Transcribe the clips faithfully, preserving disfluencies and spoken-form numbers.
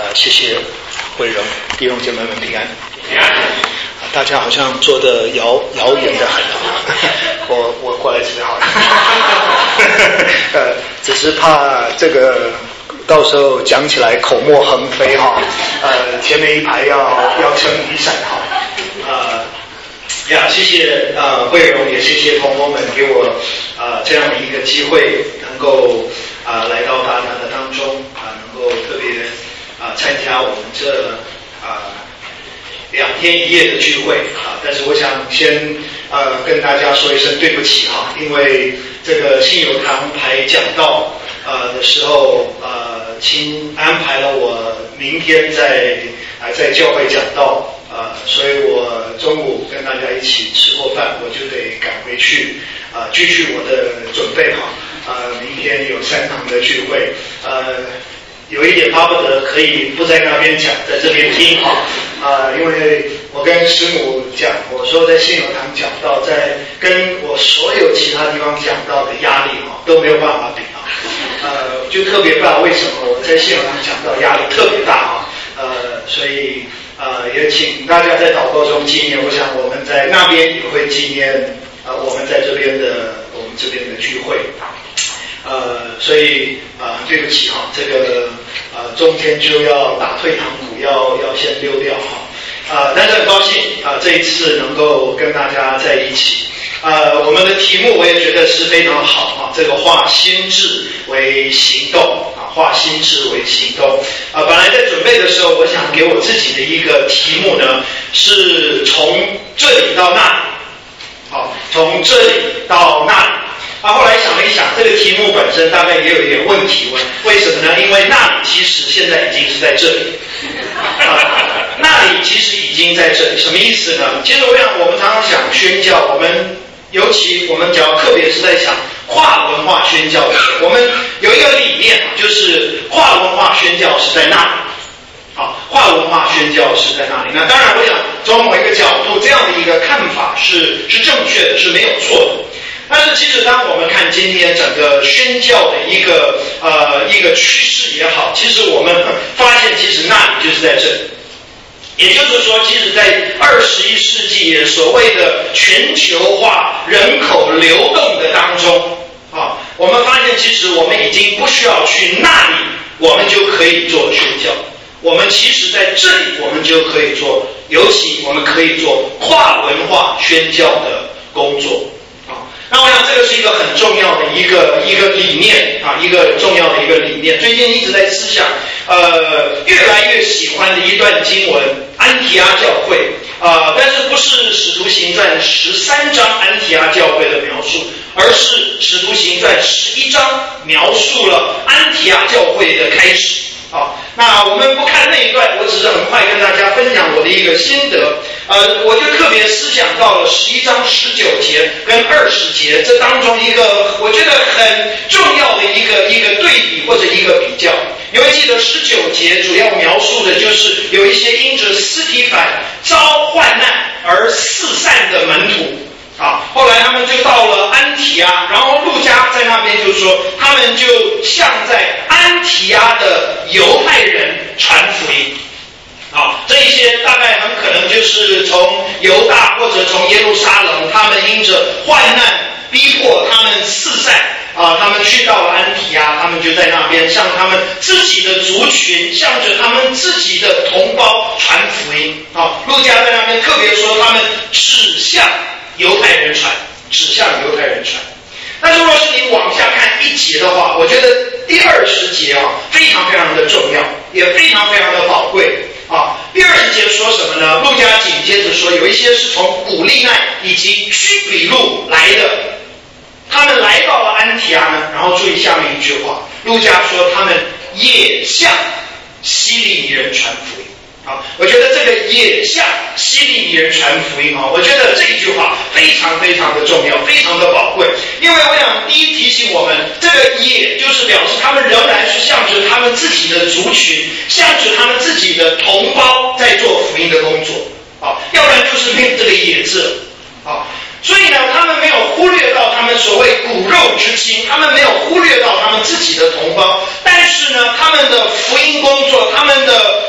呃，谢谢慧荣，弟兄姐妹们平安。平安。大家好像坐得遥遥远的很，我我过来这边好了。呃，只是怕这个到时候讲起来口沫横飞哈，呃，前面一排要要撑雨伞哈，呃。呀，谢谢呃慧荣，也谢谢同工们给我呃这样的一个机会，能够啊、呃、来到大家的当中啊、呃，能够特别啊、呃、参加我们这啊、呃、两天一夜的聚会啊。但是我想先呃跟大家说一声对不起哈，因为这个信友堂排讲道呃的时候呃，请安排了我明天在啊、呃、在教会讲道。呃，所以我中午跟大家一起吃过饭，我就得赶回去啊、呃，继续我的准备哈。呃，明天有三堂的聚会，呃，有一点巴不得可以不在那边讲，在这边听哈。啊、呃，因为我跟师母讲，我说在信友堂讲到，在跟我所有其他地方讲到的压力哈都没有办法比啊。呃，就特别不知道为什么我在信友堂讲到压力特别大哈。呃，所以。呃，也请大家在祷告中纪念，我想我们在那边也会纪念呃我们在这边的我们这边的聚会，呃，所以啊、呃、对不起哈，这个呃中间就要打退堂鼓，要要先溜掉哈，啊、呃，但是很高兴啊、呃、这一次能够跟大家在一起，呃，我们的题目我也觉得是非常好啊，这个化心志为行动。化心志为行动啊、呃！本来在准备的时候，我想给我自己的一个题目呢，是从这里到那里，好，从这里到那里。啊，后来想了一想，这个题目本身大概也有一点问题问，为什么呢？因为那里其实现在已经是在这里，啊，那里其实已经在这里，什么意思呢？其实我想，我们常常想宣教，我们尤其我们只要特别是在想跨文化宣教的时候，我们有一个理念，就是跨文化宣教是在那里。好，跨文化宣教是在那里。那当然，我想从某一个角度，这样的一个看法是是正确的，是没有错的。但是，其实当我们看今天整个宣教的一个呃一个趋势也好，其实我们发现，其实那里就是在这里。也就是说，其实在二十一世纪所谓的全球化人口流动的当中啊，我们发现其实我们已经不需要去那里，我们就可以做宣教。我们其实在这里，我们就可以做，尤其我们可以做跨文化宣教的工作啊。那我想这个是一个很重要的一个一个理念啊，一个重要的一个理念。最近一直在思想，呃，越来越喜欢的一段经文，安提阿教会啊、呃，但是不是使徒行传十三章安提阿教会的描述，而是使徒行传十一章描述了安提阿教会的开始。好，那我们不看那一段，我只是很快跟大家分享我的一个心得。呃，我就特别思想到了十一章十九节跟二十节这当中一个我觉得很重要的一个一个对比或者一个比较。你会记得十九节主要描述的就是有一些因着司提反遭患难而四散的门徒。啊，后来他们就到了安提阿，然后路加在那边就说，他们就向在安提阿的犹太人传福音。啊，这一些大概很可能就是从犹大或者从耶路撒冷，他们因着患难逼迫他们四散啊，他们去到了安提阿，他们就在那边向他们自己的族群，向着他们自己的同胞传福音。啊，路加在那边特别说，他们指向犹太人传，指向犹太人传。但是若是你往下看一节的话，我觉得第二十节啊非常非常的重要，也非常非常的宝贵啊。第二十节说什么呢？路加紧接着说，有一些是从古利奈以及居比路来的，他们来到了安提阿呢，然后注意下面一句话，路加说他们也向希利尼人传福音。啊，我觉得这个也向希利尼人传福音啊，我觉得这一句话非常非常的重要，非常的宝贵。因为我想第一提醒我们，这个也就是表示他们仍然是向着他们自己的族群，向着他们自己的同胞在做福音的工作啊，要不然就是没有这个也字啊。所以呢，他们没有忽略到他们所谓骨肉之亲，他们没有忽略到他们自己的同胞，但是呢，他们的福音工作，他们的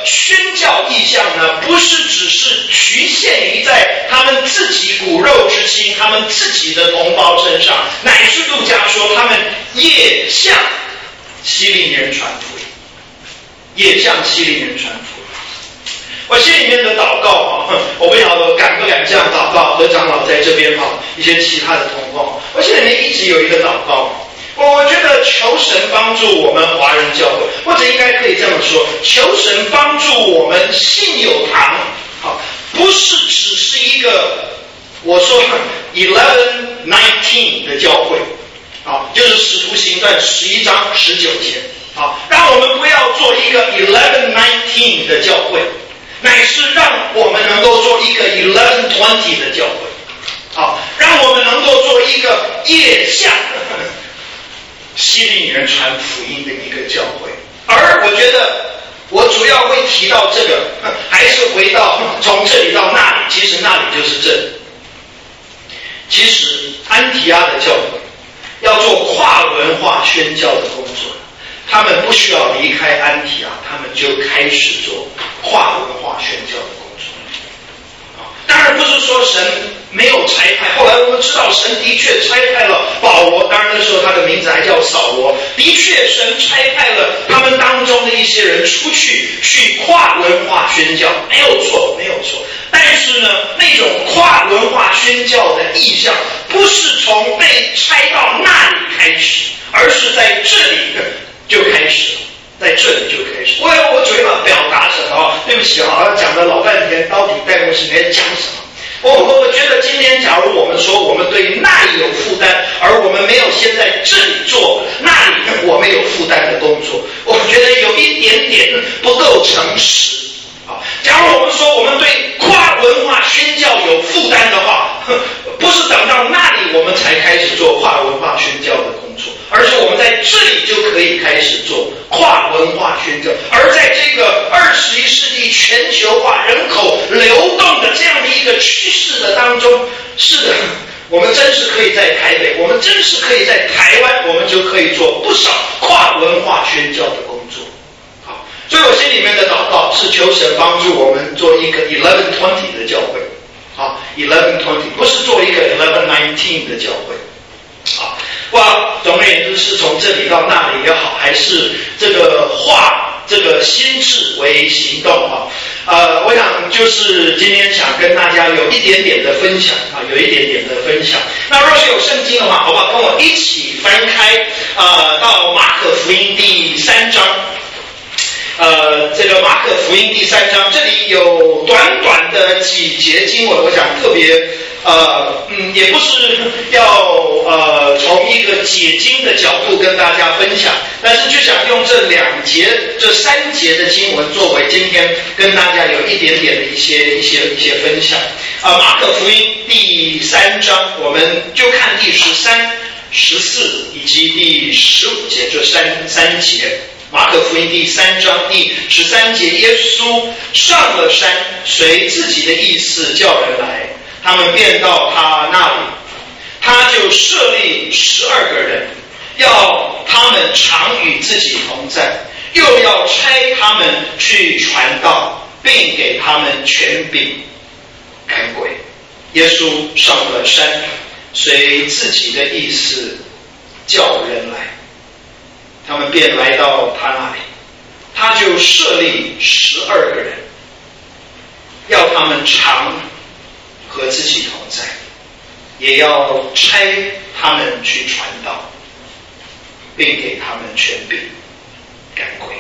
宣教意向呢，不是只是局限于在他们自己骨肉之亲、他们自己的同胞身上，乃是路加说他们也向希利尼人传福音，也向希利尼人传福音。我心里面的祷告啊，我不晓得敢不敢这样祷告。何长老在这边啊，一些其他的同工，我心里面一直有一个祷告。我觉得求神帮助我们华人教会，或者应该可以这样说，求神帮助我们信友堂，好，不是只是一个我说 eleven nineteen 的教会，好，就是使徒行传十一章十九节，好，让我们不要做一个 eleven nineteen 的教会，乃是让我们能够做一个 eleven twenty 的教会，好，让我们能够做一个也向希利尼人传福音的一个教会。而我觉得我主要会提到这个，还是回到从这里到那里，其实那里就是这里。其实安提阿的教会要做跨文化宣教的工作，他们不需要离开安提阿，他们就开始做跨文化宣教的工作。当然不是说神没有差派，后来我们知道神的确差派了保罗，当然那时候他的名字还叫扫罗，的确神差派了他们当中的一些人出去去跨文化宣教，没有错，没有错。但是呢，那种跨文化宣教的意向不是从被差到那里开始，而是在这里就开始了，在这里就开始。我我嘴巴表达什么？对不起啊，讲了老半天，到底戴牧师在讲什么？我我觉得今天假如我们说我们对那里有负担，而我们没有先在这里做那里我们有负担的工作，我觉得有一点点不够诚实啊。假如我们说我们对跨文化宣教有负担的话，不是等到那里我们才开始做跨文化宣教的工作，而是我们在这里就可以开始做跨文化宣教。而在这个二十一世纪全球化人口流动的这样的一个趋势的当中，是的，我们真是可以在台北，我们真是可以在台湾，我们就可以做不少跨文化宣教的工作。好，所以我心里面的祷告是求神帮助我们做一个 eleven twenty 的教会，好 eleven twenty 不是做一个 eleven nineteen 的教会。好，哇，总而言之是从这里到那里也好，还是这个化这个心智为行动啊。呃，我想就是今天想跟大家有一点点的分享啊，有一点点的分享。那若是有圣经的话，好不好？跟我一起翻开呃到马可福音第三章。呃，这个马可福音第三章，这里有短短的几节经文，我想特别呃，嗯，也不是要呃从一个解经的角度跟大家分享，但是就想用这两节、这三节的经文作为今天跟大家有一点点的一些一些一些分享。啊、呃，马可福音第三章，我们就看第十三、十四以及第十五节这三三节。马可福音第三章第十三节，耶稣上了山，随自己的意思叫人来，他们便到他那里，他就设立十二个人，要他们常与自己同在，又要差他们去传道，并给他们权柄赶鬼。耶稣上了山，随自己的意思叫人来，他们便来到他那里，他就设立十二个人，要他们常和自己同在，也要差他们去传道，并给他们权柄赶鬼。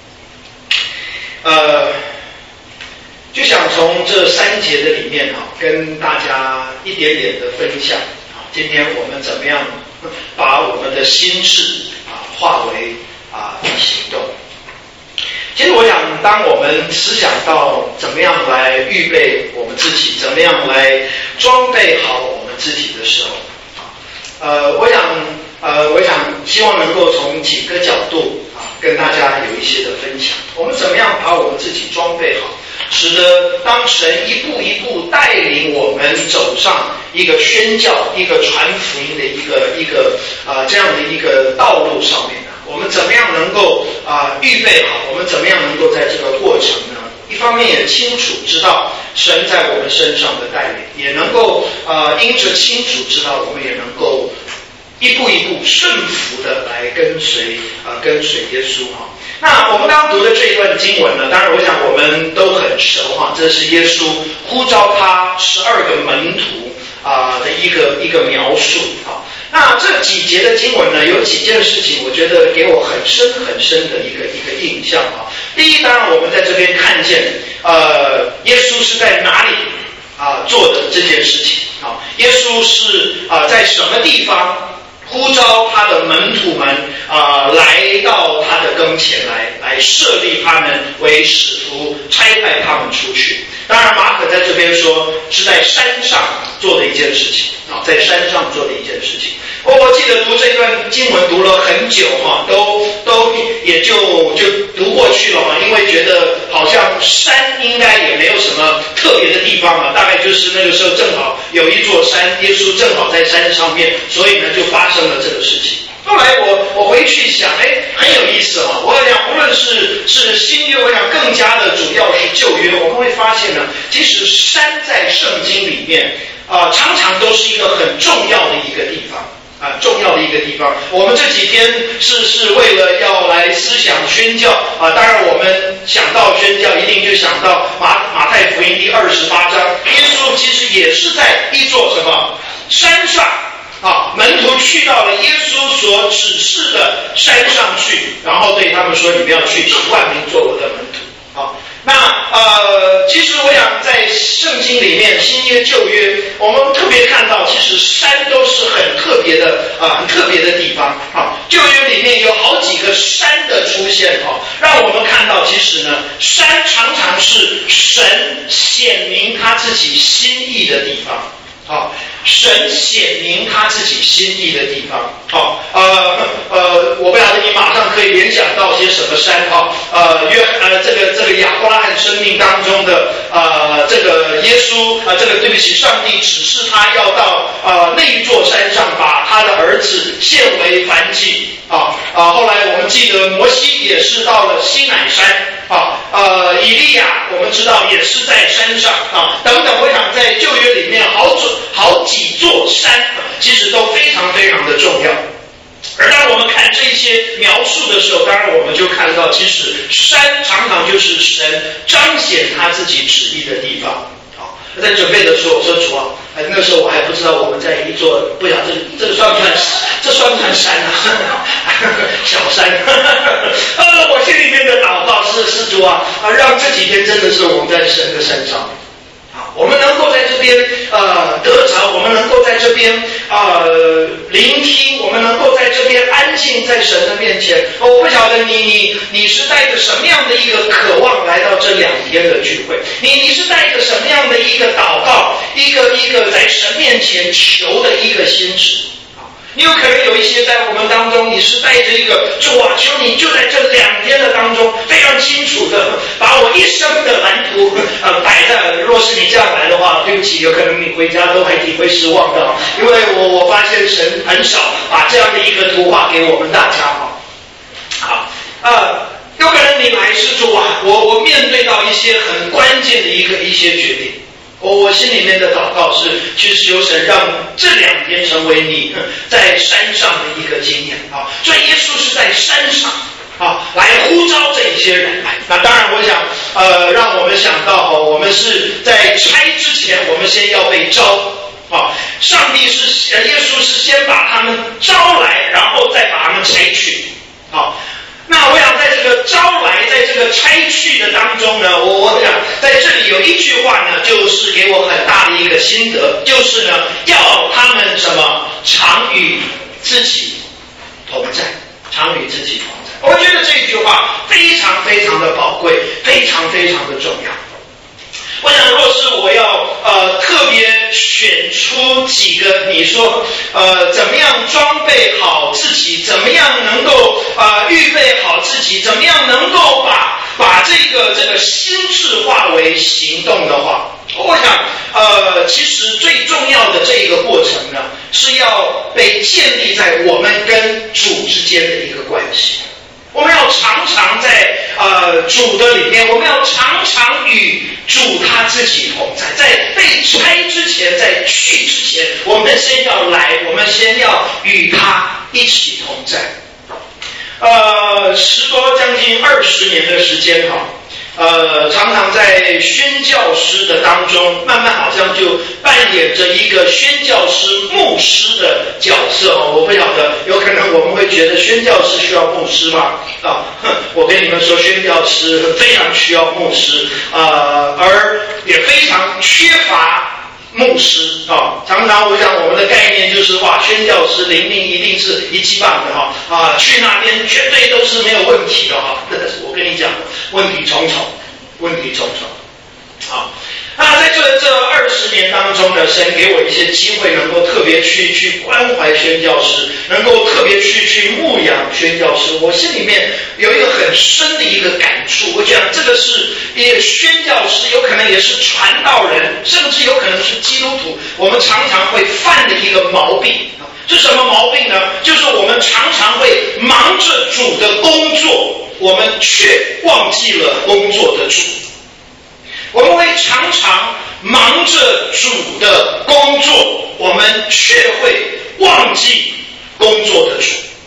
呃，就想从这三节的里面啊，跟大家一点点的分享啊，今天我们怎么样把我们的心智啊化为啊行动。其实我想，当我们思想到怎么样来预备我们自己，怎么样来装备好我们自己的时候，呃，我想，呃，我想希望能够从几个角度啊，跟大家有一些的分享。我们怎么样把我们自己装备好，使得当神一步一步带领我们走上一个宣教、一个传福音的一个一个啊、呃、这样的一个道路上面呢？我们怎么样能够啊、呃、预备好？我们们怎么样能够在这个过程呢？一方面也清楚知道神在我们身上的带领，也能够呃因着清楚知道，我们也能够一步一步顺服的来跟随呃跟随耶稣哈。那我们刚刚读的这一段经文呢，当然我想我们都很熟哈，这是耶稣呼召他十二个门徒啊、呃、的一个一个描述啊。那这几节的经文呢，有几件事情，我觉得给我很深很深的一个一个印象啊。第一，当然我们在这边看见，呃，耶稣是在哪里啊、呃、做的这件事情啊？耶稣是啊、呃、在什么地方呼召他的门徒们啊、呃、来到他的跟前来，来设立他们为使徒，差派他们出去。当然，马可在这边说是在山上做的一件事情啊，在山上做的一件事情。我我记得读这段经文读了很久哈，都都也就就读过去了嘛，因为觉得好像山应该也没有什么特别的地方嘛，大概就是那个时候正好有一座山，耶稣正好在山上面，所以呢就发生了这个事情。后来我我回去想，哎，很有意思啊！我想，无论是是新约，我想更加的主要是旧约，我们会发现呢，其实山在圣经里面啊、呃，常常都是一个很重要的一个地方。啊，重要的一个地方。我们这几天是是为了要来思想宣教啊，当然我们想到宣教，一定就想到马马太福音第二十八章，耶稣其实也是在一座什么山上啊，门徒去到了耶稣所指示的山上去，然后对他们说：“你们要去，使万民做我的门徒。”啊。那呃，其实我想在圣经里面，新约旧约，我们特别看到，其实山都是很特别的啊、呃，很特别的地方啊。旧约里面有好几个山的出现啊，让我们看到，其实呢，山常常是神显明他自己心意的地方。好，神显明他自己心意的地方。好，呃呃，我不晓得你马上可以联想到些什么山哈？呃，约呃这个这个亚伯拉罕生命当中的呃这个耶稣啊、呃，这个对不起，上帝指示他要到呃那一座山上，把他的儿子献为燔祭。啊啊！后来我们记得摩西也是到了西乃山啊，呃，以利亚我们知道也是在山上啊，等等。我想在旧约里面好几好几座山，其实都非常非常的重要。而当我们看这些描述的时候，当然我们就看到，其实山常常就是神彰显他自己旨意的地方。在准备的时候，我说主啊，哎，那时候我还不知道我们在一座，不晓得这个算不算，这算不算山啊？小山。呃，我心里面的祷告是是主啊，啊，让这几天真的是我们在神的山上。我们能够在这边呃得着，我们能够在这边呃聆听，我们能够在这边安静在神的面前。我不晓得你你你是带着什么样的一个渴望来到这两天的聚会，你你是带着什么样的一个祷告，一个一个在神面前求的一个心志。你有可能有一些在我们当中，你是带着一个主啊，求你就在这两天的当中，非常清楚的把我一生的蓝图呃摆在。若是你这样来的话，对不起，有可能你回家都还挺会失望的，因为我我发现神很少把这样的一个图画给我们大家哈。好，呃，有可能你来是主啊，我我面对到一些很关键的一个一些决定。我我心里面的祷告是，去求神让这两天成为你在山上的一个经验啊。所以耶稣是在山上啊，来呼召这些人来。那当然，我想呃，让我们想到哦，我们是在拆之前，我们先要被招啊。上帝是耶稣是先把他们招来，然后再把他们拆去啊。那我想在这个招来，在这个拆去的当中呢，我我想在这里有一句话呢，就是给我很大的一个心得，就是呢，要他们什么常与自己同在，常与自己同在。我觉得这句话非常非常的宝贵，非常非常的重要。我想，若是我要呃特别选出几个，你说呃怎么样装备好自己，怎么样能够呃预备好自己，怎么样能够把把这个这个心智化为行动的话，我想呃其实最重要的这一个过程呢，是要被建立在我们跟主之间的一个关系。我们要常常在呃呃主的里面，我们要常常与主他自己同在。在被拆之前，在去之前，我们先要来，我们先要与他一起同在。呃，十多将近二十年的时间哈。呃，常常在宣教师的当中，慢慢好像就扮演着一个宣教师、牧师的角色哦。我不晓得，有可能我们会觉得宣教师需要牧师吗？啊，我跟你们说，宣教师非常需要牧师，呃，而也非常缺乏牧师啊。常常我想我们的概念就是哇，宣教师灵命一定是一级棒的哈啊，去那边绝对都是没有问题的哈。但是我跟你讲，问题重重，问题重重。好，那在这这二十年当中呢，神给我一些机会，能够特别去去关怀宣教师，能够特别去去牧养宣教师。我心里面有一个很深的一个感触，我讲这个是一个宣教师，有可能也是传道人，甚至有可能是基督徒，我们常常会犯的一个毛病。是什么毛病呢？就是我们常常会忙着主的工作，我们却忘记了工作的主。我们会常常忙着主的工作，我们却会忘记工作的主。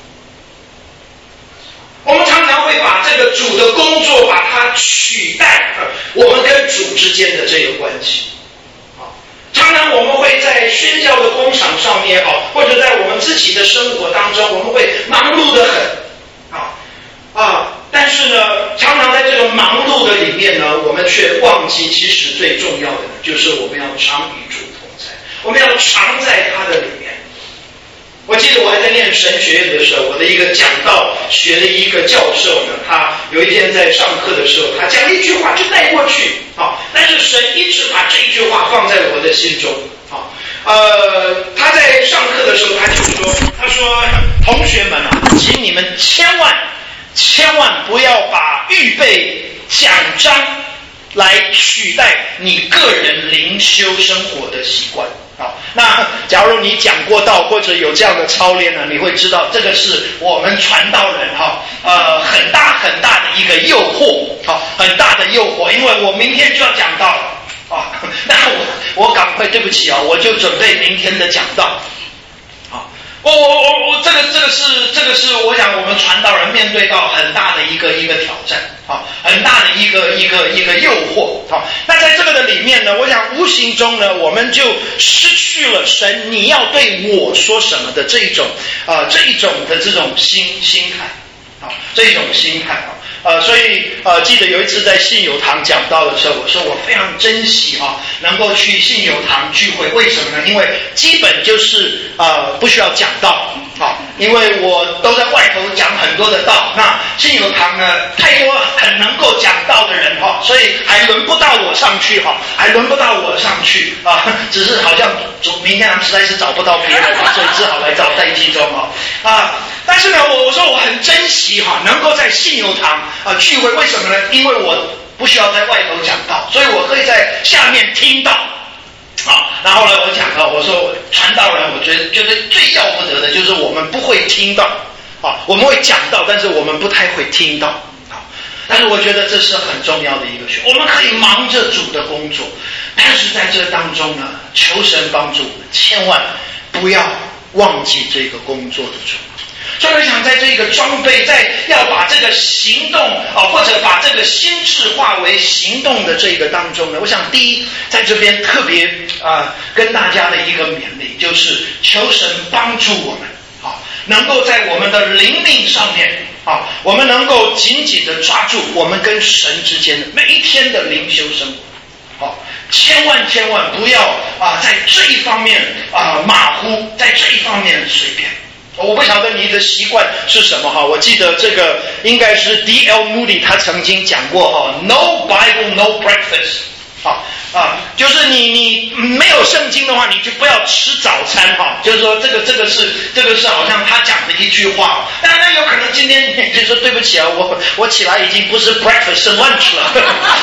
我们常常会把这个主的工作把它取代我们跟主之间的这个关系。常常我们会在宣教的工场上面啊，或者在我们自己的生活当中，我们会忙碌得很啊啊！但是呢，常常在这个忙碌的里面呢，我们却忘记，其实最重要的就是我们要常与主同在，我们要常在他的里面。我记得我还在念神学院的时候，我的一个讲道学的一个教授呢，他有一天在上课的时候，他讲一句话就带过去啊，但是神一直把这一句话放在我的心中啊。呃，他在上课的时候他就说，他说同学们啊，请你们千万千万不要把预备奖章来取代你个人灵修生活的习惯。好，那假如你讲过道或者有这样的操练呢，你会知道这个是我们传道人哈呃很大很大的一个诱惑，好，很大的诱惑，因为我明天就要讲道啊，那我我赶快对不起啊，我就准备明天的讲道。我我我我这个这个是这个是我想我们传道人面对到很大的一个一个挑战啊，很大的一个一个一个诱惑啊。那在这个的里面呢，我想无形中呢，我们就失去了神你要对我说什么的这一种啊、呃、这一种的这种心心态啊，这一种心态啊。呃，所以呃，记得有一次在信友堂讲道的时候，我说我非常珍惜啊，能够去信友堂聚会。为什么呢？因为基本就是呃不需要讲道啊，因为我都在外头讲很多的道。那信友堂呢，太多很能够讲道的人哈、啊，所以还轮不到我上去哈、啊，还轮不到我上去啊。只是好像明天他们实在是找不到别人，所以只好来找戴基忠啊啊。但是呢，我我说我很珍惜哈、啊，能够在信友堂啊聚会，为什么呢？因为我不需要在外头讲道，所以我可以在下面听到。好，然后呢，我讲到，我说我传道人，我觉得觉得最要不得的就是我们不会听到啊，我们会讲道，但是我们不太会听到啊。但是我觉得这是很重要的一个学，我们可以忙着主的工作，但是在这当中呢，求神帮助我们，千万不要忘记这个工作的主。所以我想在这个装备，在要把这个行动啊，或者把这个心智化为行动的这个当中呢，我想第一，在这边特别啊、呃、跟大家的一个勉励，就是求神帮助我们啊，能够在我们的灵命上面啊，我们能够紧紧的抓住我们跟神之间的每一天的灵修生活。好，千万千万不要啊，在这一方面啊马虎，在这一方面随便。我不晓得你的习惯是什么哈，我记得这个应该是 D L Moody 他曾经讲过哈 ，No Bible No Breakfast 啊啊，就是你你没有圣经的话，你就不要吃早餐哈，就是说这个这个是这个是好像他讲的一句话，但那有可能今天你就说对不起啊，我我起来已经不是 breakfast 是 lunch 了，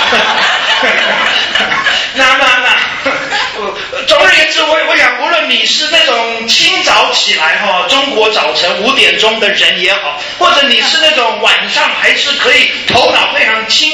那那那。总而言之，我我想，无论你是那种清早起来哈，中国早晨五点钟的人也好，或者你是那种晚上还是可以头脑非常清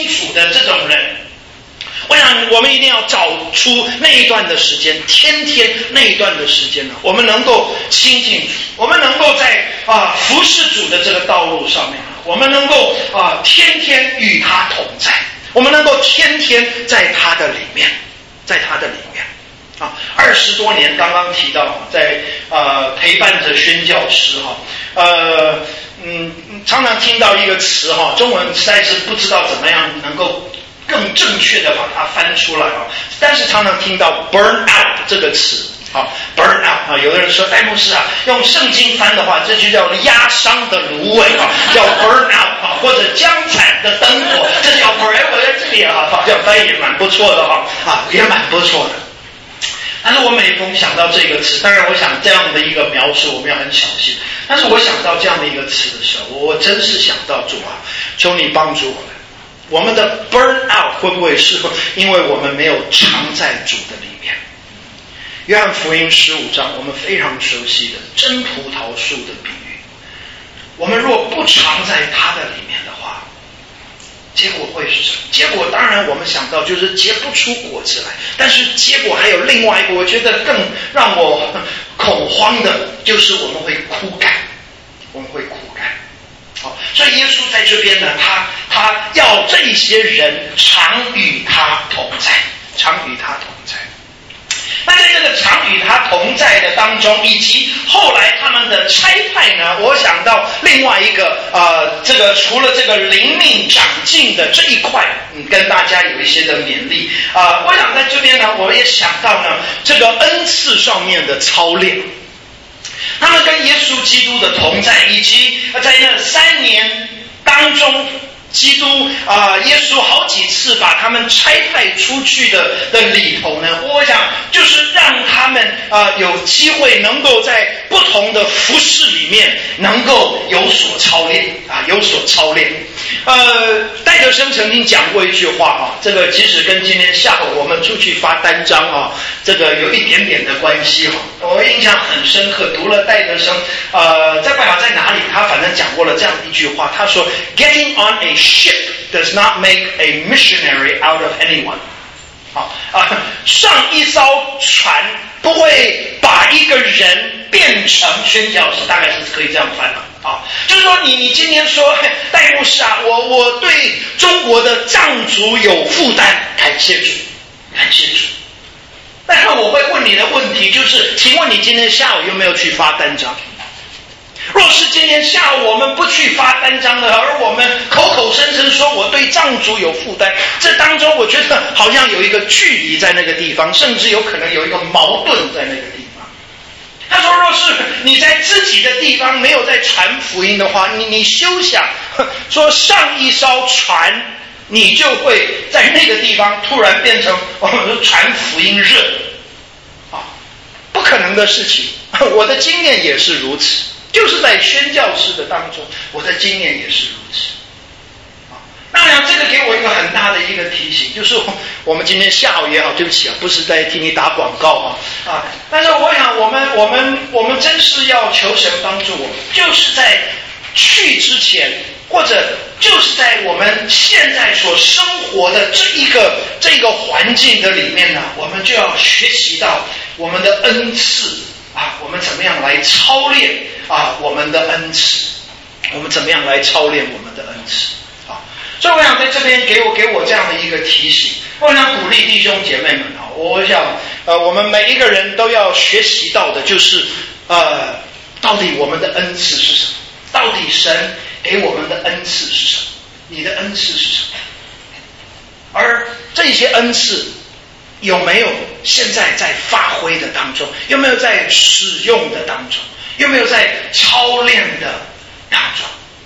然我们一定要找出那一段的时间，天天那一段的时间呢，我们能够亲近主，我们能够在啊服侍主的这个道路上面，我们能够啊天天与他同在，我们能够天天在他的里面，在他的里面啊，二十多年，刚刚提到在呃陪伴着宣教师哈，呃嗯常常听到一个词哈，中文实在是不知道怎么样能够更正确的把它翻出来啊，但是常常听到 burn out 这个词啊 ，burn out 啊，有的人说戴牧师啊，用圣经翻的话，这就叫压伤的芦苇啊，叫 burn out 啊，或者将残的灯火，这叫 forever 在这里啊，好像翻译也蛮不错的哈啊，也蛮不错的。但是我每逢想到这个词，当然我想这样的一个描述我们要很小心，但是我想到这样的一个词的时候，我真是想到主啊，求你帮助我们。我们的 burn out 会不会是因为我们没有常在主的里面？约翰福音十五章我们非常熟悉的真葡萄树的比喻，我们若不常在它的里面的话，结果会是什么？结果当然我们想到就是结不出果子来，但是结果还有另外一个我觉得更让我恐慌的，就是我们会枯干，我们会枯干。好，所以耶稣在这边呢，他他要这些人常与他同在，常与他同在。那在这个常与他同在的当中，以及后来他们的差派呢，我想到另外一个呃，这个除了这个灵命长进的这一块，嗯，跟大家有一些的勉励啊、呃。我想在这边呢，我也想到呢，这个恩赐上面的操练。他们跟耶稣基督的同在，以及在那三年当中，基督啊、呃，耶稣好几次把他们差派出去的的里头呢，我想就是让他们啊、呃、有机会能够在不同的服事里面能够有所操练啊，有所操练。呃，戴德生曾经讲过一句话啊，这个即使跟今天下午我们出去发单张啊，这个有一点点的关系哈、啊。我印象很深刻，读了戴德生呃，在不晓得在哪里，他反正讲过了这样一句话，他说 ：“Getting on a ship does not make a missionary out of anyone。”好啊，上一艘船不会把一个人变成宣教士，大概是可以这样翻了。啊，就是说你你今天说戴牧师啊，我我对中国的藏族有负担，感谢主，感谢主。但是我会问你的问题就是，请问你今天下午有没有去发单张？若是今天下午我们不去发单张的，而我们口口声声说我对藏族有负担，这当中我觉得好像有一个距离在那个地方，甚至有可能有一个矛盾在那个地方。他说若是你在自己的地方没有在传福音的话，你你休想说上一艘船你就会在那个地方突然变成我们说传福音热啊，不可能的事情。我的经验也是如此，就是在宣教士的当中，我的经验也是如此。当然这个给我一个很大的一个提醒，就是我们今天下午也好，对不起啊，不是在替你打广告啊啊！但是我想我们我们我们真是要求神帮助我们，就是在去之前，或者就是在我们现在所生活的这一个这个环境的里面呢，我们就要学习到我们的恩赐啊，我们怎么样来操练啊我们的恩赐，我们怎么样来操练我们的恩赐。所以我想在这边给我给我这样的一个提醒，我想鼓励弟兄姐妹们啊，我想呃我们每一个人都要学习到的就是呃到底我们的恩赐是什么？到底神给我们的恩赐是什么？你的恩赐是什么？而这些恩赐有没有现在在发挥的当中？有没有在使用的当中？有没有在操练的当中？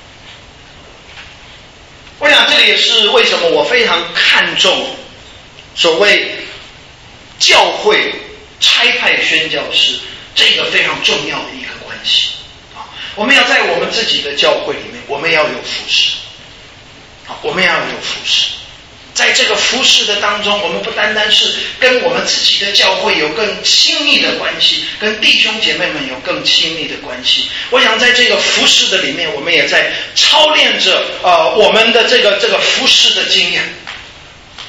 我想这个也是为什么我非常看重所谓教会差派宣教士这个非常重要的一个关系啊！我们要在我们自己的教会里面，我们要有服事啊，我们要有服事。在这个服事的当中，我们不单单是跟我们自己的教会有更亲密的关系，跟弟兄姐妹们有更亲密的关系。我想在这个服事的里面，我们也在操练着呃我们的这个这个服事的经验，操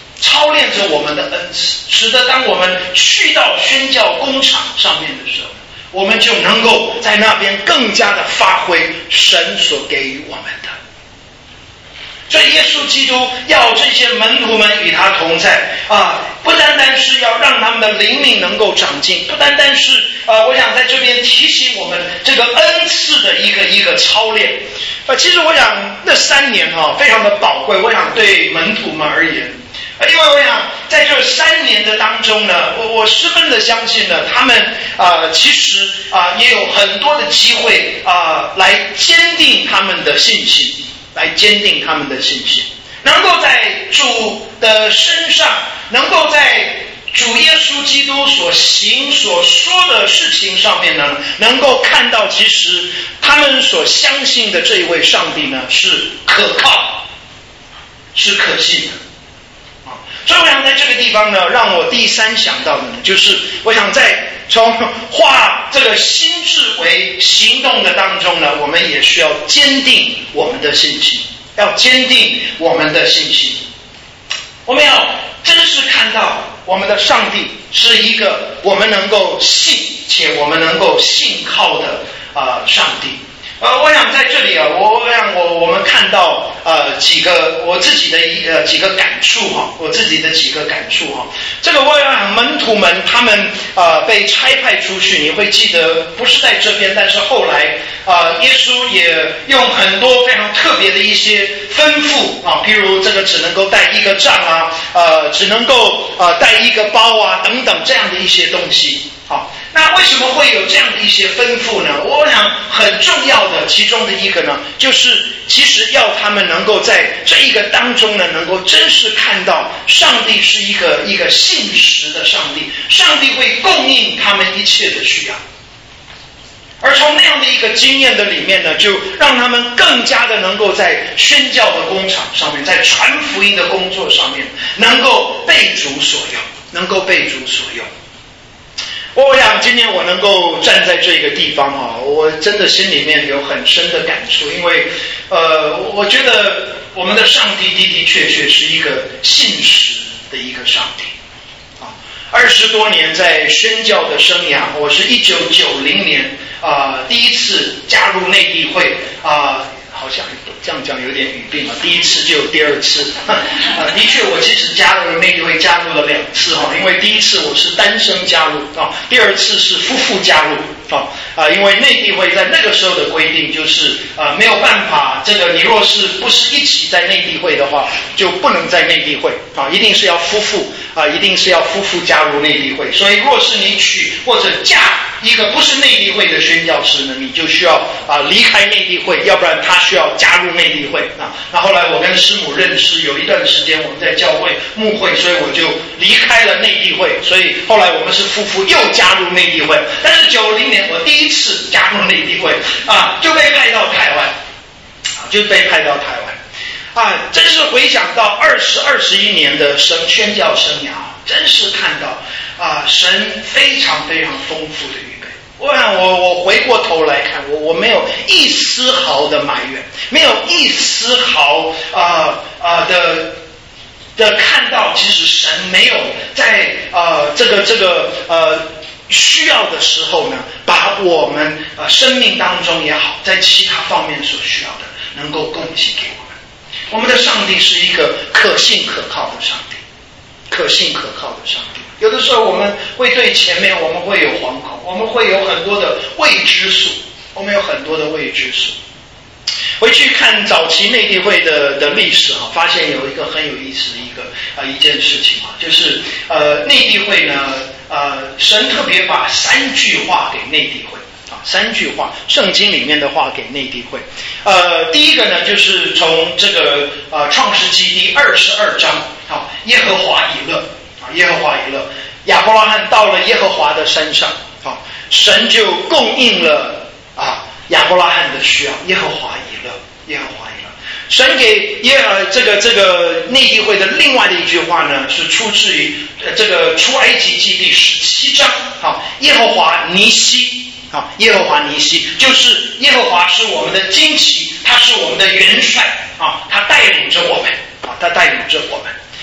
操练着我们的恩赐，使得当我们去到宣教工场上面的时候，我们就能够在那边更加的发挥神所给予我们的。所以耶稣基督要这些门徒们与他同在啊，不单单是要让他们的灵命能够长进，不单单是呃，我想在这边提醒我们这个恩赐的一个一个操练。呃，其实我想那三年哈、啊、非常的宝贵，我想对门徒们而言，因为我想在这三年的当中呢，我我十分的相信呢，他们啊、呃、其实啊、呃、也有很多的机会啊、呃、来坚定他们的信心。来坚定他们的信心，能够在主的身上，能够在主耶稣基督所行所说的事情上面呢，能够看到其实他们所相信的这一位上帝呢是可靠，是可信的。所以我想在这个地方呢，让我第三想到的呢，就是我想在从化这个心智为行动的当中呢，我们也需要坚定我们的信心，要坚定我们的信心。我们要真实看到我们的上帝是一个我们能够信且我们能够信靠的啊、呃、上帝。呃，我想在这里啊，我让我我们看到呃几个我自己的一呃几个感触哈，我自己的几个感触哈。这个我想门徒们他们呃被差派出去，你会记得不是在这边，但是后来呃耶稣也用很多非常特别的一些吩咐啊，譬如这个只能够带一个杖啊，呃只能够呃带一个包啊等等这样的一些东西。好，那为什么会有这样的一些吩咐呢？我想很重要的其中的一个呢，就是其实要他们能够在这一个当中呢，能够真实看到上帝是一个一个信实的上帝，上帝会供应他们一切的需要。而从那样的一个经验的里面呢，就让他们更加的能够在宣教的工场上面，在传福音的工作上面，能够被主所用，能够被主所用。我想今天我能够站在这个地方哈，我真的心里面有很深的感触，因为呃，我觉得我们的上帝的的确确是一个信实的一个上帝啊。二十多年在宣教的生涯，我是一九九零年啊、呃、第一次加入内地会啊。呃好像这样讲有点语病啊，第一次就有第二次啊，的确我其实加入了内地会加入了两次哈，因为第一次我是单身加入啊，第二次是夫妇加入啊啊，因为内地会在那个时候的规定就是啊没有办法，这个你若是不是一起在内地会的话，就不能在内地会啊，一定是要夫妇啊，一定是要夫妇加入内地会，所以若是你娶或者嫁一个不是内地会的宣教师呢，你就需要啊离开内地会，要不然他需要加入内地会啊。那后来我跟师母认识，有一段时间我们在教会牧会，所以我就离开了内地会，所以后来我们是夫妇又加入内地会。但是九零年我第一次加入内地会啊，就被派到台湾，啊就被派到台湾啊，真是回想到二十二十一年的神宣教生涯，真是看到啊神非常非常丰富的预备。我想我我回过头来看，我我没有一丝毫的埋怨，没有一丝毫啊啊、呃、的的看到，其实神没有在呃这个这个呃需要的时候呢，把我们呃生命当中也好，在其他方面所需要的，能够供给给我们。我们的上帝是一个可信可靠的上帝，可信可靠的上帝。有的时候我们会对前面我们会有惶恐，我们会有很多的未知数，我们有很多的未知数。回去看早期内地会的的历史啊，发现有一个很有意思的一个啊一件事情啊，就是呃内地会呢呃神特别把三句话给内地会啊，三句话圣经里面的话给内地会。呃第一个呢就是从这个呃创世纪第二十二章啊，耶和华以勒。耶和华以勒，亚伯拉罕到了耶和华的山上，啊，神就供应了啊亚伯拉罕的需要。耶和华以勒，耶和华以勒，神给耶呃这个这个内地会的另外的一句话呢，是出自于这个出埃及记第十七章，啊，耶和华尼西，啊，耶和华尼西，就是耶和华是我们的旌旗，他是我们的元帅，啊，他带领着我们，啊，他带领着我们。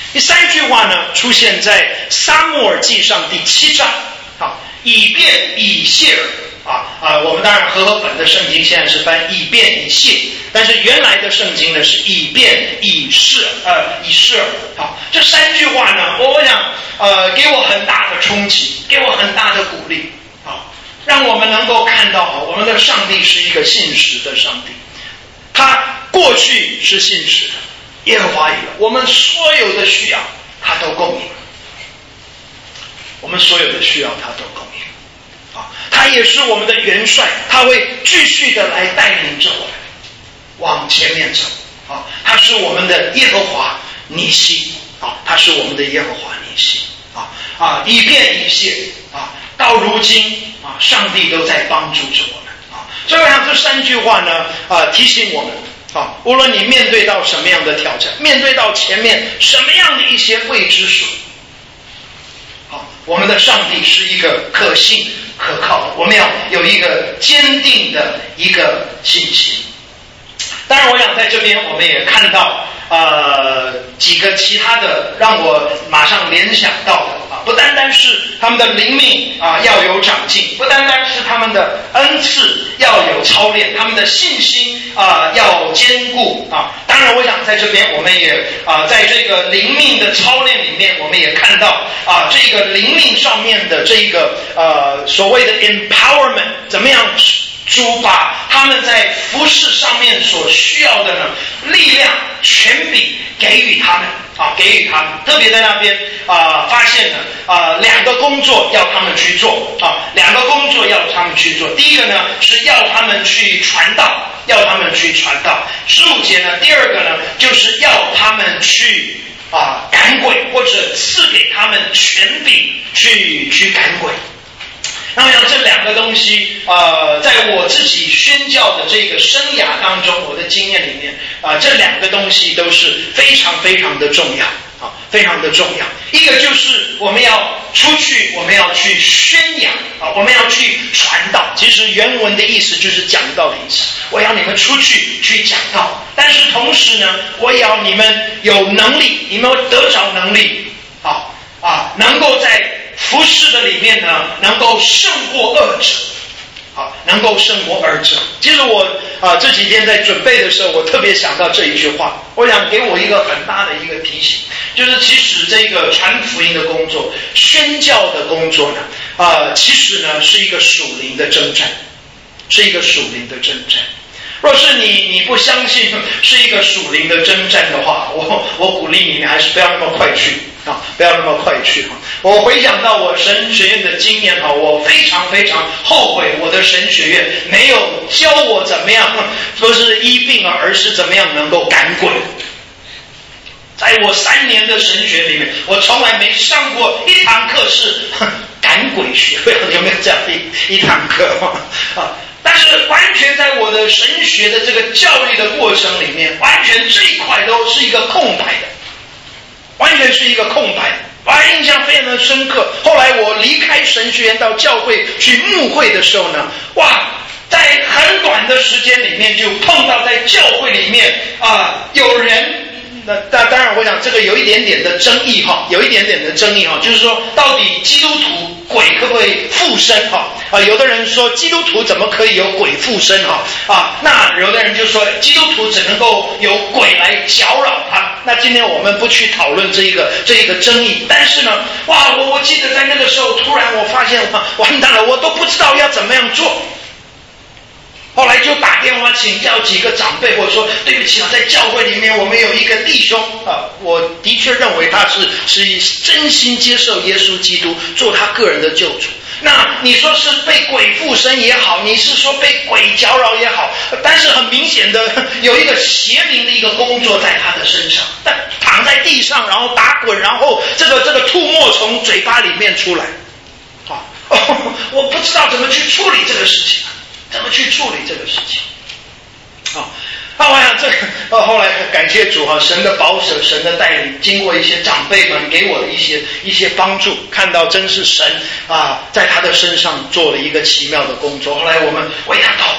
第三句话呢，出现在撒母耳记上第七章，啊，以便以谢尔。啊啊，我们当然和合本的圣经现在是翻以便以谢，但是原来的圣经呢是以便以示，呃，以示尔。好，这三句话呢，我我想，呃，给我很大的冲击，给我很大的鼓励，啊，让我们能够看到，我们的上帝是一个信实的上帝，他过去是信实的，耶和华以来，我们所有的需要他都供应，我们所有的需要他都供应。他也是我们的元帅，他会继续的来带领着我们往前面走啊！他是我们的耶和华尼西啊，他是我们的耶和华尼西啊啊！以便以谢啊，到如今啊，上帝都在帮助着我们啊！所以我想这三句话呢啊，提醒我们啊，无论你面对到什么样的挑战，面对到前面什么样的一些未知数，啊，我们的上帝是一个可信可靠的，我们要有一个坚定的一个信心。当然我想在这边我们也看到呃几个其他的让我马上联想到的啊，不单单是他们的灵命啊要有长进，不单单是他们的恩赐要有操练，他们的信心啊要坚固啊。当然我想在这边我们也啊在这个灵命的操练里面，我们也看到啊这个灵命上面的这个呃所谓的 empowerment 怎么样主把他们在服事上面所需要的呢力量权柄给予他们啊，给予他们，特别在那边啊、呃、发现呢啊、呃、两个工作要他们去做啊，两个工作要他们去做。第一个呢是要他们去传道，要他们去传道。十五节呢，第二个呢就是要他们去啊赶鬼，或者赐给他们权柄去去赶鬼。那么这两个东西呃在我自己宣教的这个生涯当中，我的经验里面啊、呃、这两个东西都是非常非常的重要啊，非常的重要。一个就是我们要出去，我们要去宣扬啊，我们要去传道。其实原文的意思就是讲道的意思，我要你们出去去讲道，但是同时呢我也要你们有能力，你们得着能力啊啊能够在服事的里面呢能够胜过恶者，好，能够胜过恶者。其实我啊、呃、这几天在准备的时候，我特别想到这一句话，我想给我一个很大的一个提醒，就是其实这个传福音的工作，宣教的工作呢啊、呃、其实呢是一个属灵的征战，是一个属灵的征战。若是你你不相信是一个属灵的征战的话，我我鼓励你，你还是不要那么快去啊，不要那么快去啊！我回想到我神学院的经验啊，我非常非常后悔我的神学院没有教我怎么样不是医病啊，而是怎么样能够赶鬼。在我三年的神学里面，我从来没上过一堂课是赶鬼学，有没有这样一一堂课啊？但是完全在我的神学的这个教育的过程里面，完全这一块都是一个空白的，完全是一个空白的，我印象非常的深刻。后来我离开神学院到教会去牧会的时候呢，哇，在很短的时间里面就碰到在教会里面啊、呃、有人。那当然我想这个有一点点的争议哈，有一点点的争议哈，就是说到底基督徒鬼可不可以附身哈？啊，有的人说基督徒怎么可以有鬼附身哈？啊，那有的人就说基督徒只能够有鬼来搅扰他。那今天我们不去讨论这一个这一个争议，但是呢，哇，我我记得在那个时候，突然我发现完蛋了，我都不知道要怎么样做。后来就打电话请教几个长辈，我说对不起啊，在教会里面我们有一个弟兄啊，我的确认为他是是真心接受耶稣基督做他个人的救主。那你说是被鬼附身也好，你是说被鬼搅扰也好，但是很明显的有一个邪灵的一个工作在他的身上，但躺在地上然后打滚，然后这个这个吐沫从嘴巴里面出来啊、哦，我不知道怎么去处理这个事情。怎么去处理这个事情？啊、哦，那我想这个，到后来感谢主啊，神的保守，神的带领，经过一些长辈们给我的一些一些帮助，看到真是神啊，在他的身上做了一个奇妙的工作。后来我们为他祷告，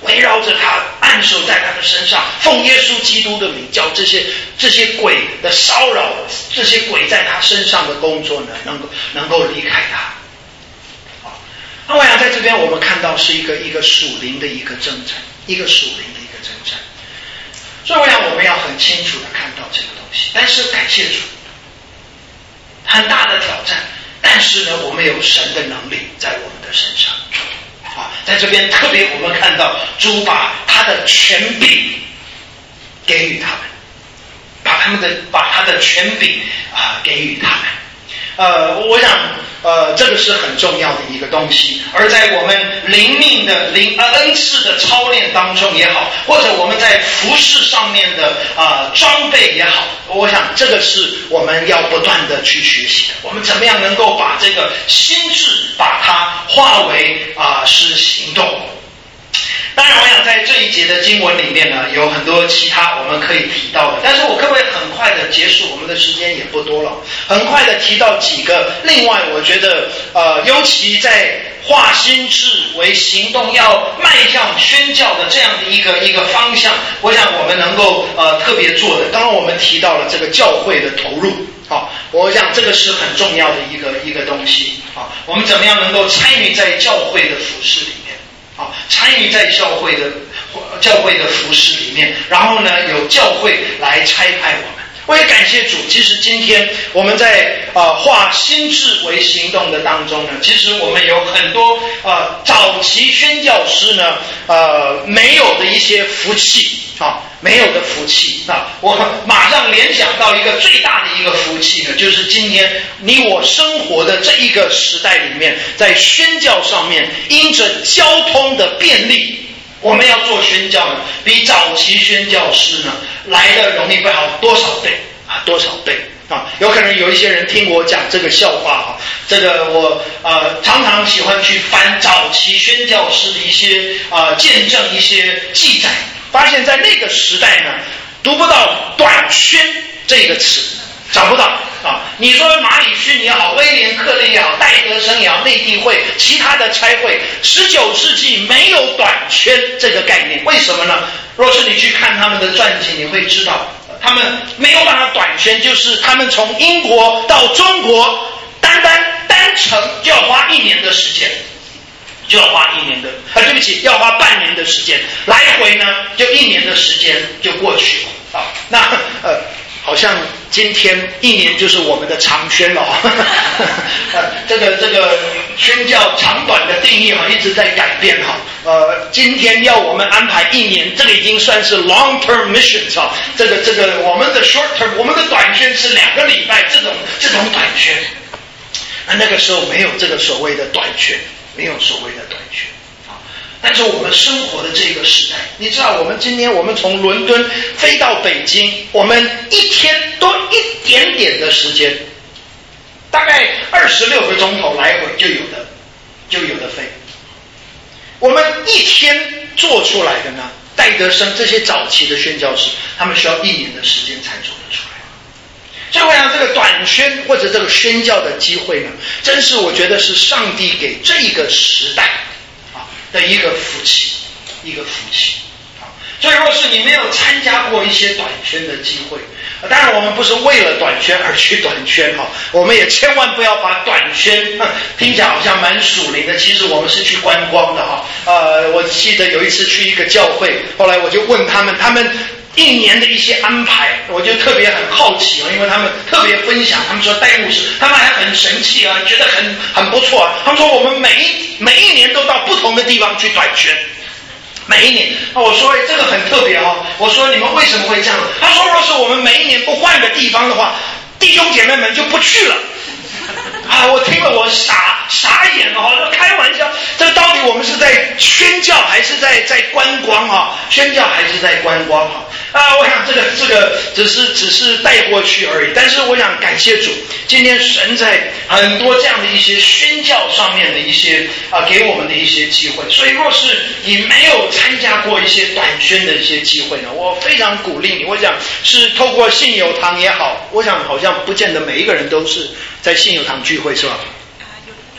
围绕着他，按手在他的身上，奉耶稣基督的名，叫这些这些鬼的骚扰，这些鬼在他身上的工作呢，能够能够离开他。好，那我想在这边我们看到是一个一个属灵的一个征战，一个属灵的一个征战。所以我想我们要很清楚的看到这个东西，但是感谢主，很大的挑战，但是呢，我们有神的能力在我们的身上。啊，在这边特别我们看到主把他的权柄给予他们，把他们的把他的权柄啊、呃、给予他们。呃，我想呃这个是很重要的一个东西。而在我们灵命的灵呃恩赐的操练当中也好，或者我们在服事上面的啊、呃、装备也好，我想这个是我们要不断的去学习的。我们怎么样能够把这个心智把它化为啊、呃、是行动？当然我想在这一节的经文里面呢，有很多其他我们可以提到的，但是我可不可以很快的结束，我们的时间也不多了，很快的提到几个。另外我觉得呃，尤其在化心智为行动，要迈向宣教的这样的一个一个方向，我想我们能够呃特别做的，当然我们提到了这个教会的投入。好，我想这个是很重要的一个一个东西。好，我们怎么样能够参与在教会的服事里面？好，参与在教会的教会的服事里面，然后呢，有教会来差派我们。我也感谢主，其实今天我们在呃化心智为行动的当中呢，其实我们有很多呃早期宣教师呢呃没有的一些福气啊，没有的福气啊，我马上联想到一个最大的一个福气呢，就是今天你我生活的这一个时代里面，在宣教上面，因着交通的便利，我们要做宣教呢，比早期宣教师呢来的容易不好多少倍啊，多少倍啊！有可能有一些人听我讲这个笑话啊，这个我呃常常喜欢去翻早期宣教师的一些啊、呃、见证一些记载，发现在那个时代呢，读不到短宣这个词，找不到啊！你说马里逊也好，威廉克林也好，戴德生也好，内地会，其他的差会，十九世纪没有短宣这个概念，为什么呢？若是你去看他们的传记，你会知道，他们没有办法短宣，就是他们从英国到中国，单单单程就要花一年的时间。就要花一年的啊，对不起，要花半年的时间，来回呢就一年的时间就过去了啊。那呃，好像今天一年就是我们的长宣了啊。呃，这个这个宣教长短的定义哈一直在改变哈。呃，今天要我们安排一年，这个已经算是 long term missions 啊。这个这个我们的 short term， 我们的短宣是两个礼拜这种这种短宣。那那个时候没有这个所谓的短宣。没有所谓的短缺啊，但是我们生活的这个时代，你知道，我们今天我们从伦敦飞到北京，我们一天多一点点的时间，大概二十六个钟头来回就有的就有的飞。我们一天做出来的呢，戴德生这些早期的宣教士，他们需要一年的时间才做得出来。所以我想这个短宣或者这个宣教的机会呢，真是我觉得是上帝给这个时代啊的一个福气，一个福气啊。所以若是你没有参加过一些短宣的机会，当然我们不是为了短宣而去短宣哈，我们也千万不要把短宣听起来好像蛮属灵的，其实我们是去观光的哈。呃，我记得有一次去一个教会，后来我就问他们，他们一年的一些安排，我就特别很好奇啊，因为他们特别分享，他们说戴牧师，他们还很神气啊，觉得很很不错啊。他们说我们每一每一年都到不同的地方去短宣，每一年。那我说，哎，这个很特别哦。我说你们为什么会这样？他说，若是我们每一年不换个地方的话，弟兄姐妹们就不去了。啊！我听了我傻傻眼哦，开玩笑，这到底我们是在宣教还是在在观光啊？宣教还是在观光啊？啊！我想这个这个只是只是带过去而已，但是我想感谢主，今天神在很多这样的一些宣教上面的一些啊给我们的一些机会，所以若是你没有参加过一些短宣的一些机会呢，我非常鼓励你。我想是透过信友堂也好，我想好像不见得每一个人都是在信友堂聚会是吧？ 啊、呃，有有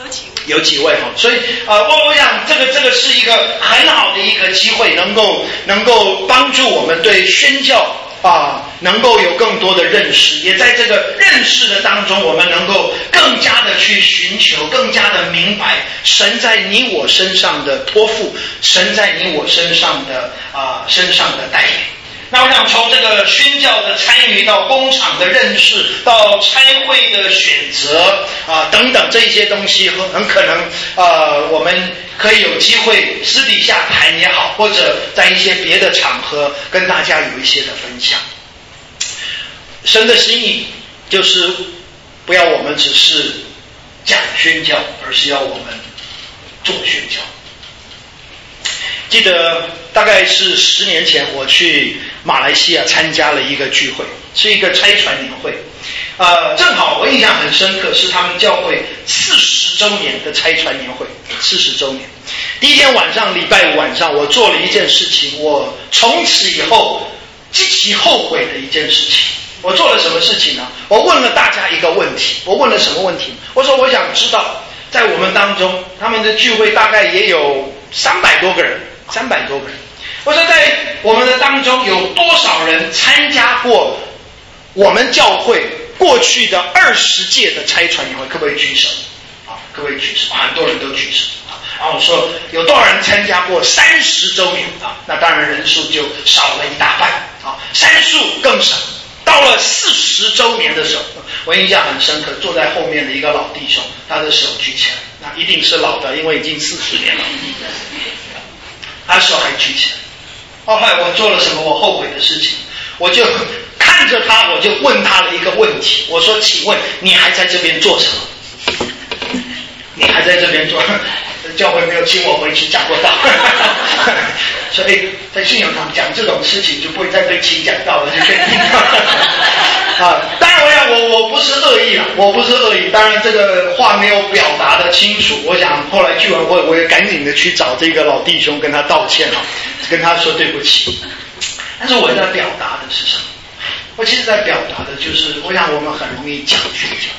有几位哈，所以呃，我我想这个这个是一个很好的一个机会，能够能够帮助我们对宣教啊，能够有更多的认识，也在这个认识的当中，我们能够更加的去寻求，更加的明白神在你我身上的托付，神在你我身上的啊身上的带领。那我想从这个宣教的参与到工厂的认识，到差会的选择啊等等这些东西，很可能呃我们可以有机会私底下谈也好，或者在一些别的场合跟大家有一些的分享。神的心意就是不要我们只是讲宣教，而是要我们做宣教。记得大概是十年前，我去马来西亚参加了一个聚会，是一个差传年会。呃，正好我印象很深刻，是他们教会四十周年的差传年会，四十周年。第一天晚上，礼拜五晚上，我做了一件事情，我从此以后极其后悔的一件事情。我做了什么事情呢？我问了大家一个问题，我问了什么问题？我说我想知道，在我们当中，他们的聚会大概也有三百多个人。三百多个人，我说在我们的当中有多少人参加过我们教会过去的二十届的差传年会？可不可以举手？啊，可不可以举手？很多人都举手啊。然后我说有多少人参加过三十周年啊？那当然人数就少了一大半啊，三数更少。到了四十周年的时候，我印象很深刻，坐在后面的一个老弟兄，他的手举起来，那一定是老的，因为已经四十年了。他手还举起来。后来我做了什么我后悔的事情？我就看着他，我就问他了一个问题，我说请问你还在这边做什么？你还在这边做？教会没有请我回去讲过道。所以在信仰堂讲这种事情就不会再被请讲道了，就可以听到。啊，当然我想我我不是恶意了，我不是恶意，当然这个话没有表达的清楚。我想后来聚完会，我也赶紧的去找这个老弟兄跟他道歉啊，跟他说对不起。但是我在表达的是什么？我其实在表达的就是，我想我们很容易讲宣教，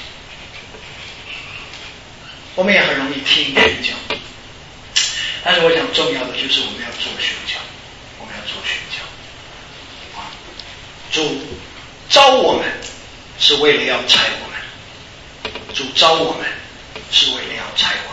我们也很容易听宣教，但是我想重要的就是我们要做宣教，我们要做宣教。啊，主招我们是为了要拆我们，主招我们是为了要拆我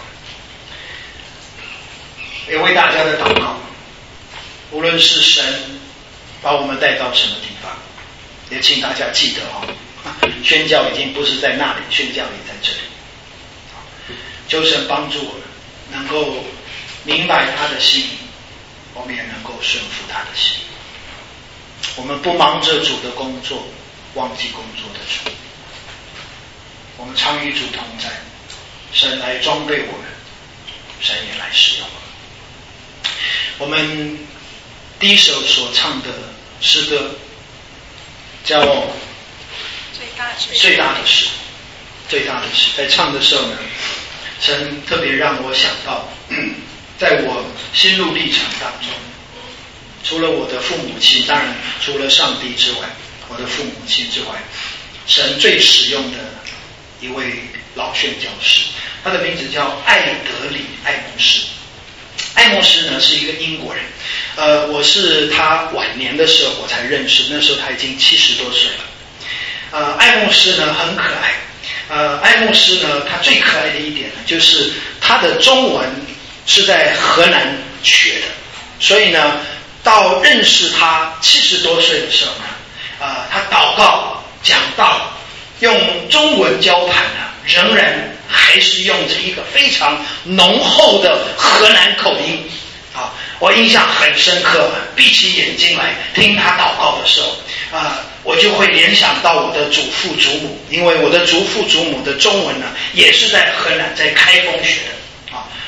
们。也为大家的祷告，无论是神把我们带到什么地方，也请大家记得哦，宣教已经不是在那里，宣教也在这里。求神帮助我们能够明白他的心意，我们也能够顺服他的心意。我们不忙着主的工作，忘记工作的主。我们常与主同在，神来装备我们，神也来使用我们。我们第一首所唱的诗歌叫最大最大的事，最大的事。在唱的时候呢，神特别让我想到，在我心路历程当中，除了我的父母亲，当然除了上帝之外，我的父母亲之外，神最使用的一位老宣教士，他的名字叫艾德里·艾默斯。艾默斯呢是一个英国人，呃，我是他晚年的时候我才认识，那时候他已经七十多岁了。呃，艾默斯呢很可爱，呃，艾默斯呢他最可爱的一点呢，就是他的中文是在河南学的，所以呢，到认识他七十多岁的时候呢，呃，他祷告讲道用中文交谈呢，仍然还是用着一个非常浓厚的河南口音啊，我印象很深刻。闭起眼睛来听他祷告的时候啊，我就会联想到我的祖父祖母，因为我的祖父祖母的中文呢，也是在河南在开封学的啊，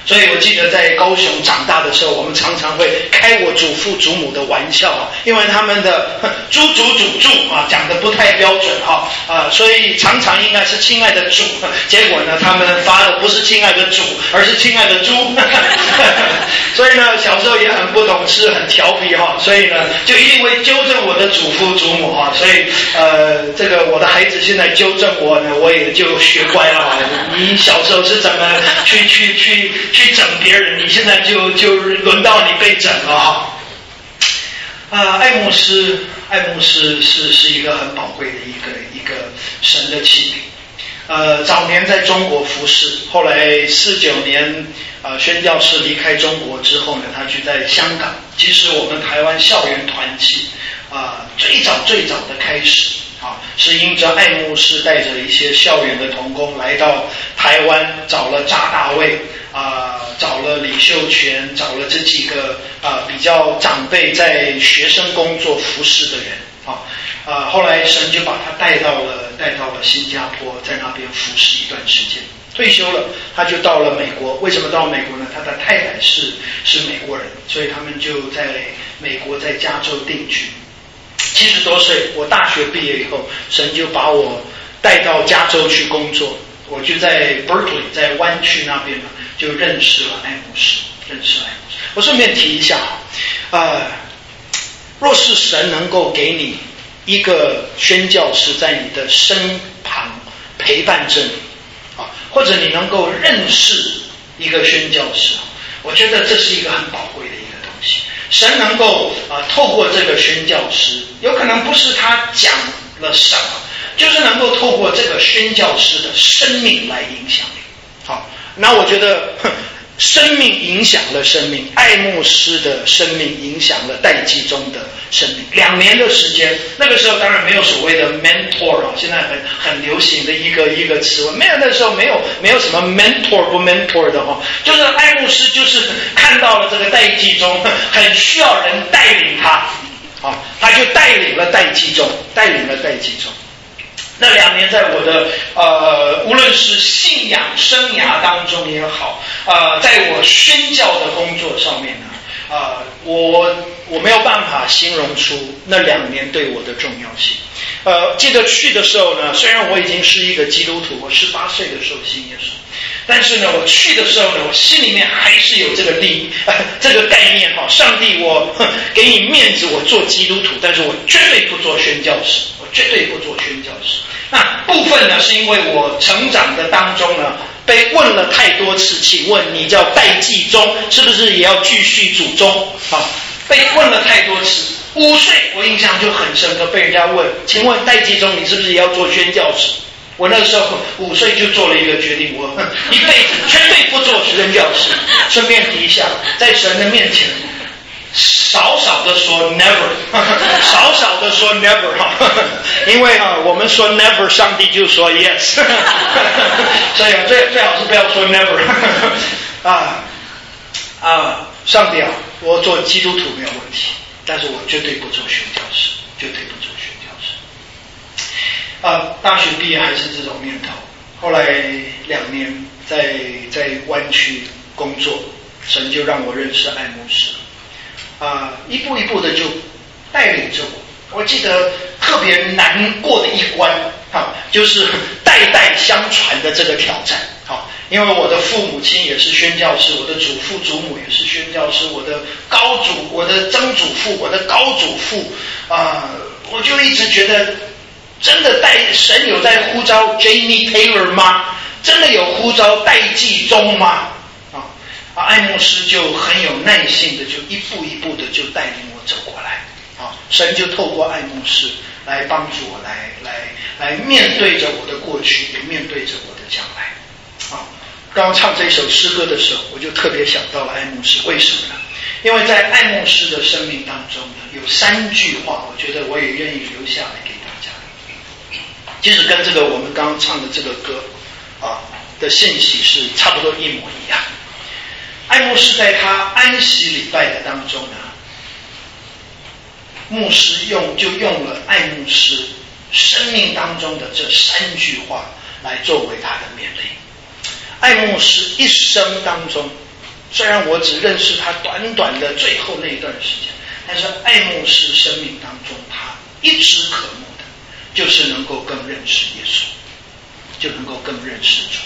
所以我记得在高雄长大的时候，我们常常会开我祖父祖母的玩笑啊，因为他们的猪主主主啊讲的不太标准哈啊，所以常常应该是亲爱的主，结果呢他们发的不是亲爱的主，而是亲爱的猪。所以呢小时候也很不懂事，很调皮哈，所以呢就一定会纠正我的祖父祖母哈，所以呃这个我的孩子现在纠正我呢，我也就学乖了哈。你小时候是怎么去去去去整别人，你现在就就轮到你被整了哈。啊，爱慕斯，爱慕斯是是一个很宝贵的一个一个神的器皿。呃，早年在中国服侍，后来四九年呃宣教士离开中国之后呢，他就在香港。其实我们台湾校园团契啊、呃，最早最早的开始啊，是因着爱慕斯带着一些校园的同工来到台湾，找了查大卫啊、呃，找了李秀全，找了这几个啊、呃、比较长辈在学生工作服侍的人啊。啊，后来神就把他带到了带到了新加坡，在那边服侍一段时间，退休了，他就到了美国。为什么到美国呢？他的太太是是美国人，所以他们就在美国在加州定居。七十多岁，我大学毕业以后，神就把我带到加州去工作，我就在 Berkeley， 在湾区那边呢，就认识了爱慕斯，认识了爱慕斯。我顺便提一下，呃，若是神能够给你一个宣教士在你的身旁陪伴着你啊，或者你能够认识一个宣教士，我觉得这是一个很宝贵的一个东西。神能够啊透过这个宣教士，有可能不是他讲了什么，就是能够透过这个宣教士的生命来影响你。好，那我觉得生命影响了生命，爱慕斯的生命影响了戴季中的生命。两年的时间，那个时候当然没有所谓的 mentor 啊，现在很很流行的一个一个词汇，没有那时候没有没有什么 mentor 不 mentor 的哈，就是爱慕斯就是看到了这个戴季中很需要人带领他，啊，他就带领了戴季中，带领了戴季中。那两年在我的呃，无论是信仰生涯当中也好，呃，在我宣教的工作上面呢，啊、呃，我我没有办法形容出那两年对我的重要性。呃，记得去的时候呢，虽然我已经是一个基督徒，我十八岁的时候信耶稣，但是呢，我去的时候呢，我心里面还是有这个利、呃、这个概念哈，上帝我给你面子，我做基督徒，但是我绝对不做宣教士，我绝对不做宣教士。那部分呢，是因为我成长的当中呢，被问了太多次，请问你叫戴季中，是不是也要继续祖宗？啊，被问了太多次。五岁我印象就很深刻，被人家问，请问戴季中你是不是也要做宣教士？我那时候五岁就做了一个决定，我一辈子绝对不做宣教士。顺便提一下，在神的面前，少少的说 never， 少少的说 never 哈，因为哈我们说 never， 上帝就说 yes， 所以最最好是不要说 never 啊啊，上帝啊，我做基督徒没有问题，但是我绝对不做宣教士，绝对不做宣教士。啊，大学毕业还是这种念头，后来两年在在湾区工作，神就让我认识爱慕斯。啊、呃，一步一步的就带领着我。我记得特别难过的一关，啊，就是代代相传的这个挑战。好，因为我的父母亲也是宣教士，我的祖父祖母也是宣教士，我的高祖、我的曾祖父、我的高祖父，啊、呃，我就一直觉得，真的带神有在呼召 Jamie Taylor 吗？真的有呼召戴季中吗？啊，爱慕斯就很有耐性的，就一步一步的就带领我走过来。啊，神就透过爱慕斯来帮助我，来来来面对着我的过去，也面对着我的将来。啊，刚唱这首诗歌的时候，我就特别想到了爱慕斯，为什么呢？因为在爱慕斯的生命当中呢，有三句话，我觉得我也愿意留下来给大家。其实跟这个我们刚刚唱的这个歌啊的信息是差不多一模一样。爱慕斯在他安息礼拜的当中呢，牧师用就用了爱慕斯生命当中的这三句话来作为他的勉励。爱慕斯一生当中虽然我只认识他短短的最后那一段时间，但是爱慕斯生命当中他一直渴慕的就是能够更认识耶稣，就能够更认识主。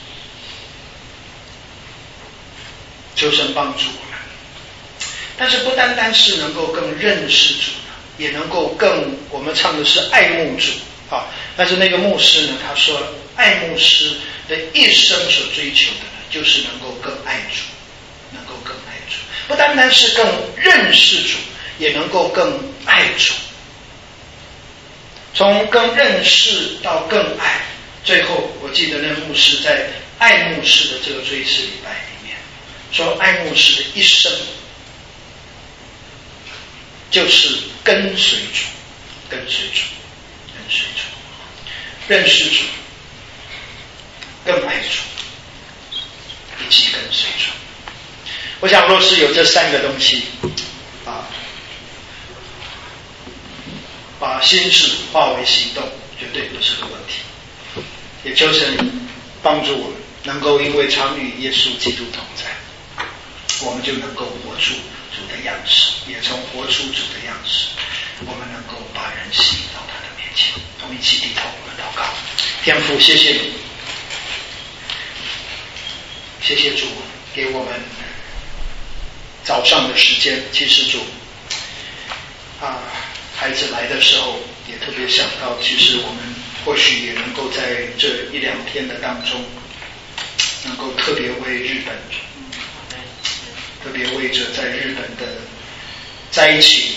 求神帮助我们，但是不单单是能够更认识主呢，也能够更，我们唱的是爱慕主啊。但是那个牧师呢，他说爱慕斯的一生所追求的呢，就是能够更爱主，能够更爱主，不单单是更认识主，也能够更爱主。从更认识到更爱，最后我记得那牧师在爱慕斯的这个追思礼拜里面说，爱慕斯的一生就是跟随主，跟随主，跟随主，认识主，更爱主，以及跟随主。我想若是有这三个东西啊，把心智化为行动，绝对不是个问题。也求神帮助我们，能够因为常与耶稣基督同在，我们就能够活出主的样式，也从活出主的样式，我们能够把人吸引到他的面前。我们一起低头，我们祷告。天父，谢谢你，谢谢主给我们早上的时间。其实主啊，孩子来的时候也特别想到，其实我们或许也能够在这一两天的当中，能够特别为日本，特别为着在日本的灾情，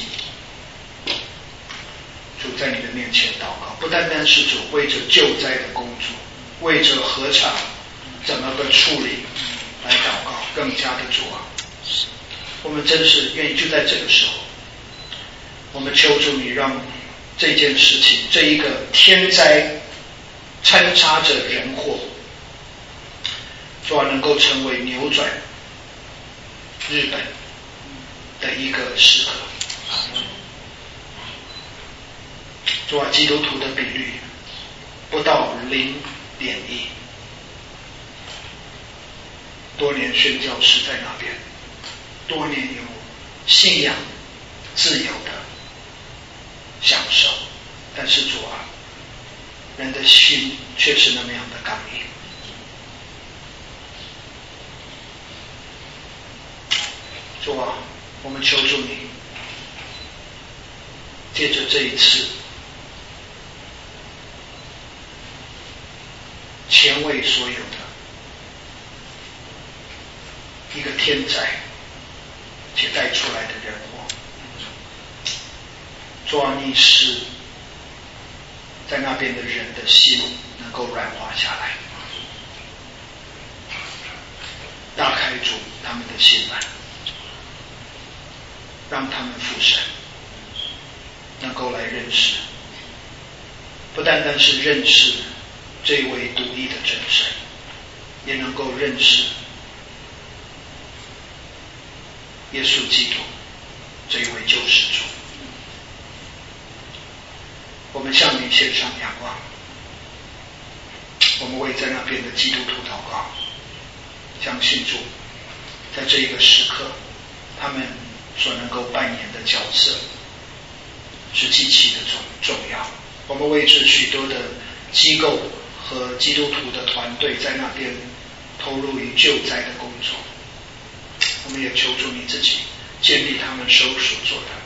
主在你的面前祷告。不单单是主为着救灾的工作，为着核厂怎么个处理来祷告，更加的主啊，我们真是愿意就在这个时候，我们求主你让这件事情，这一个天灾掺杂着人祸，主啊能够成为扭转日本的一个时刻。主啊，基督徒的比率不到零点一，多年宣教士在那边，多年有信仰自由的享受，但是主啊，人的心却是那么样的刚硬。主啊，我们求助你，借着这一次前卫所有的一个天灾且带出来的人祸，主啊，你使在那边的人的心能够软化下来，打开主他们的心门，让他们复神，能够来认识，不单单是认识这位独一的真神，也能够认识耶稣基督这一位救世主。我们向你献上仰望，我们为在那边的基督徒祷告，相信主在这一个时刻他们所能够扮演的角色是极其的重重要。我们为这许多的机构和基督徒的团队在那边投入于救灾的工作，我们也求助你自己建立他们手所做的。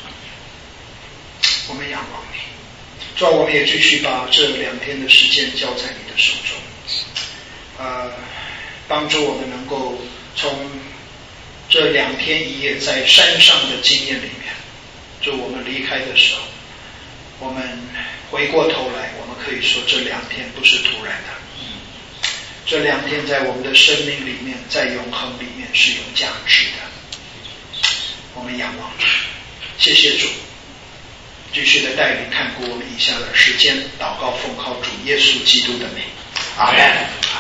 我们仰望你，主啊，我们也继续把这两天的时间交在你的手中，呃，帮助我们能够从这两天一夜在山上的经验里面，就我们离开的时候，我们回过头来，我们可以说这两天不是突然的，这两天在我们的生命里面，在永恒里面是有价值的。我们仰望你，谢谢主，继续的带领看顾我们以下的时间，祷告奉靠主耶稣基督的名，阿们。